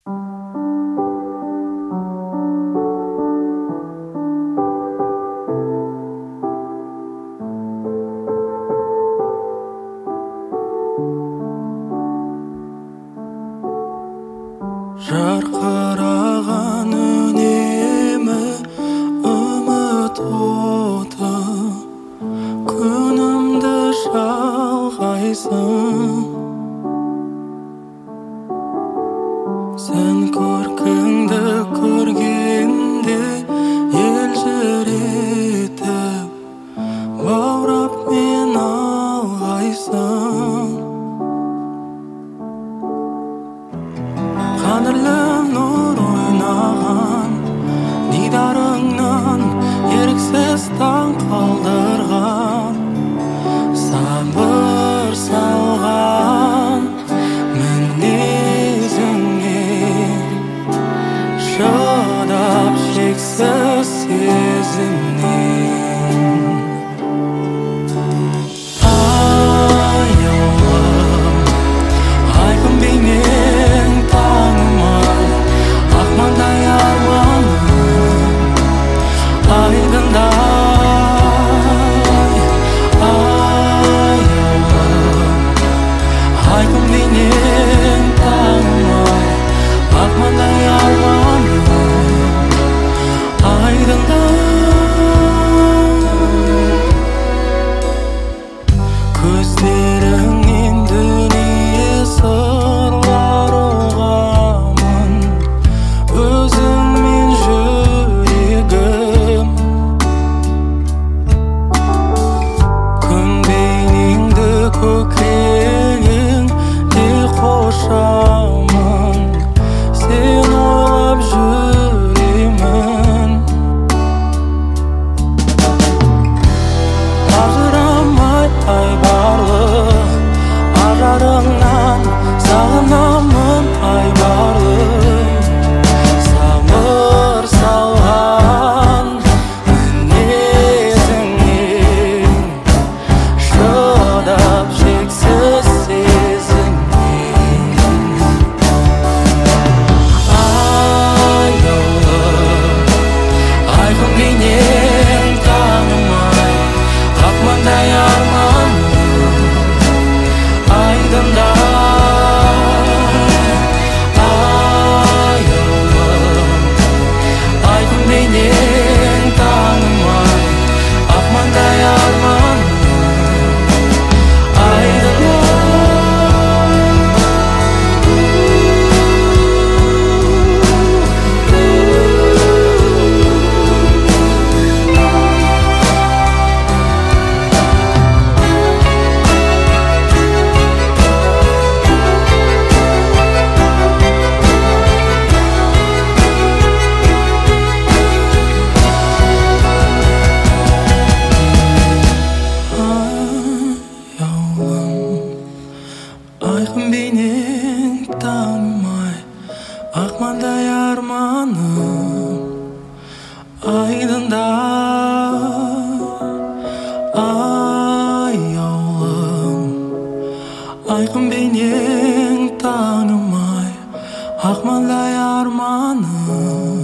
Жарқыраған үнемі үміт оты, күнімді шалғайсың. Сен көркіңді көргенде елжіретіп, баурап мен алғайсың. Қадірлі нұр ойнаған дидарыңнан еріксіз таң қалдырған, сабыр салған мінезіңе шыдап шексіз сезімнен. Аяулым, айқын бейнең танымай, ақмаңдай арманым айдындай. Аяулым, айқын бейнең танымай, ақмаңдай арманым айдындай. Көздеріңнен дүние сырлар ұғамын, өзің мен жүрегім. Күн бейнеңді көкірегіңде қошамын, сен ойлап жүремін. Ажырамай айбарлы ажарыңнан сағынамын айбарлы. Сабыр салған мінезіңнен шыдап шексіз сезімнен. Аяулым, айқын бейнең танымай, ақмаңдай арманым айдындай. Аяулым, айқын бейнең танымай, ақмаңдай арманым айдындай. Айқын бейнең танымай, ақмаңдай арманым айдындай. Аяулым, айқын бейнең танымай, ақмаңдай арманым